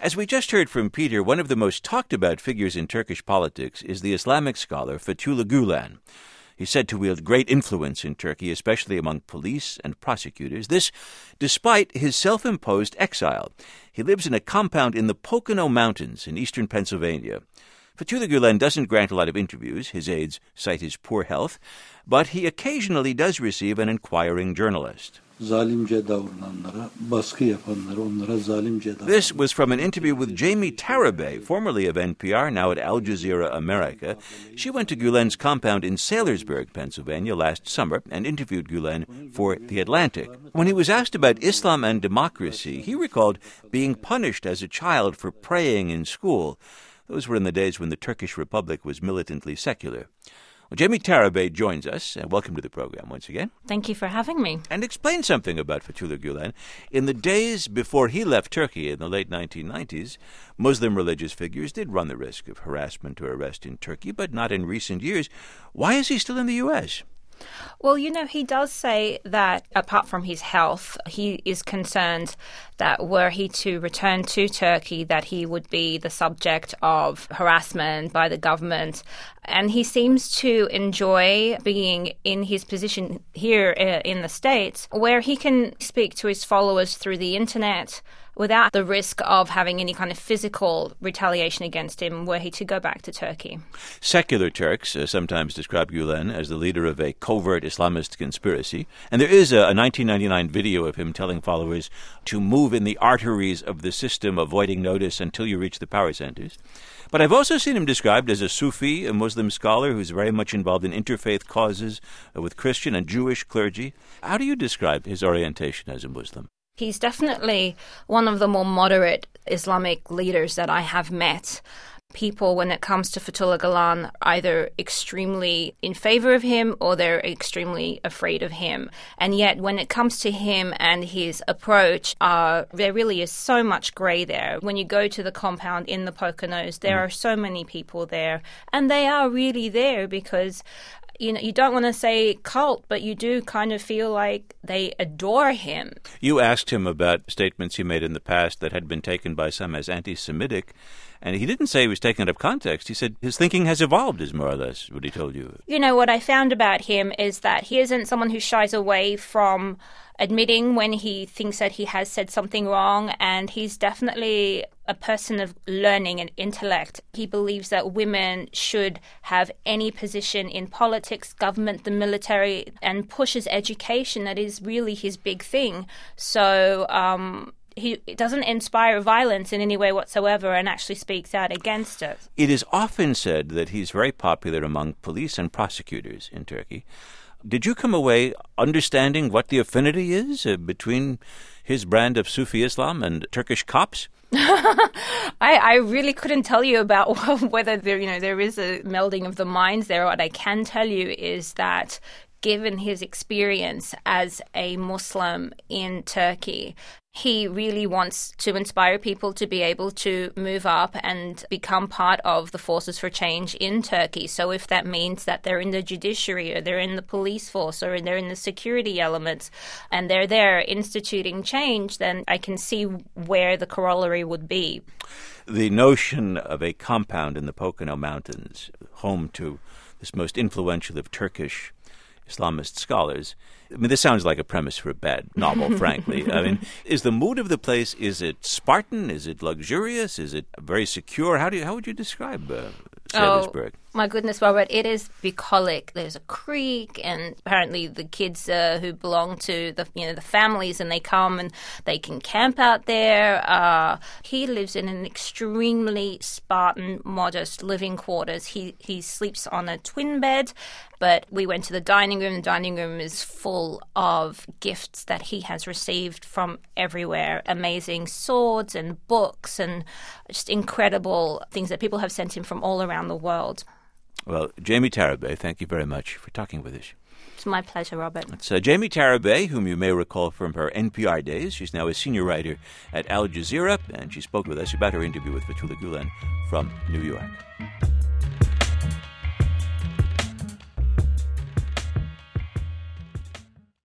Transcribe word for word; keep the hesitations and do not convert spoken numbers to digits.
As we just heard from Peter, one of the most talked-about figures in Turkish politics is the Islamic scholar Fethullah Gulen. He's said to wield great influence in Turkey, especially among police and prosecutors. This despite his self-imposed exile. He lives in a compound in the Pocono Mountains in eastern Pennsylvania. Fethullah Gulen doesn't grant a lot of interviews. His aides cite his poor health. But he occasionally does receive an inquiring journalist. This was from an interview with Jamie Tarabay, formerly of N P R, now at Al Jazeera America. She went to Gulen's compound in Saylorsburg, Pennsylvania, last summer and interviewed Gulen for The Atlantic. When he was asked about Islam and democracy, he recalled being punished as a child for praying in school. Those were in the days when the Turkish Republic was militantly secular. Well, Jamie Tarabay joins us. Uh, welcome to the program once again. Thank you for having me. And explain something about Fethullah Gulen. In the days before he left Turkey in the late nineteen nineties, Muslim religious figures did run the risk of harassment or arrest in Turkey, but not in recent years. Why is he still in the U S? Well, you know, he does say that apart from his health, he is concerned that were he to return to Turkey, that he would be the subject of harassment by the government. And he seems to enjoy being in his position here in the States, where he can speak to his followers through the internet without the risk of having any kind of physical retaliation against him were he to go back to Turkey. Secular Turks uh, sometimes describe Gulen as the leader of a covert Islamist conspiracy. And there is a, a nineteen ninety-nine video of him telling followers to move in the arteries of the system, avoiding notice until you reach the power centers. But I've also seen him described as a Sufi, a Muslim scholar who's very much involved in interfaith causes uh, with Christian and Jewish clergy. How do you describe his orientation as a Muslim? He's definitely one of the more moderate Islamic leaders that I have met. People, when it comes to Fethullah Gulen, either extremely in favor of him or they're extremely afraid of him. And yet, when it comes to him and his approach, uh, there really is so much grey there. When you go to the compound in the Poconos, there mm. are so many people there. And they are really there because you know, you don't want to say cult, but you do kind of feel like they adore him. You asked him about statements he made in the past that had been taken by some as anti-Semitic, and he didn't say he was taken out of context. He said his thinking has evolved, is more or less what he told you. You know, what I found about him is that he isn't someone who shies away from admitting when he thinks that he has said something wrong, and he's definitely a person of learning and intellect. He believes that women should have any position in politics, government, the military, and pushes education. That is really his big thing. So um, he doesn't inspire violence in any way whatsoever and actually speaks out against it. It is often said that he's very popular among police and prosecutors in Turkey. Did you come away understanding what the affinity is uh, between his brand of Sufi Islam and Turkish cops? I, I really couldn't tell you about whether there, you know, there is a melding of the minds there. What I can tell you is that given his experience as a Muslim in Turkey, he really wants to inspire people to be able to move up and become part of the forces for change in Turkey. So if that means that they're in the judiciary or they're in the police force or they're in the security elements and they're there instituting change, then I can see where the corollary would be. The notion of a compound in the Pocono Mountains, home to this most influential of Turkish Islamist scholars. I mean, this sounds like a premise for a bad novel, frankly. I mean, is the mood of the place, is it Spartan? Is it luxurious? Is it very secure? How do you, how would you describe uh, Saylorsburg? Oh, my goodness, Robert, it is bucolic. There's a creek, and apparently the kids uh, who belong to the you know the families, and they come and they can camp out there. Uh, he lives in an extremely Spartan, modest living quarters. He he sleeps on a twin bed, but we went to the dining room. The dining room is full of gifts that he has received from everywhere. Amazing swords and books and just incredible things that people have sent him from all around the world. Well, Jamie Tarabay, thank you very much for talking with us. It's my pleasure, Robert. It's uh, Jamie Tarabay, whom you may recall from her N P R days. She's now a senior writer at Al Jazeera, and she spoke with us about her interview with Fethullah Gulen from New York.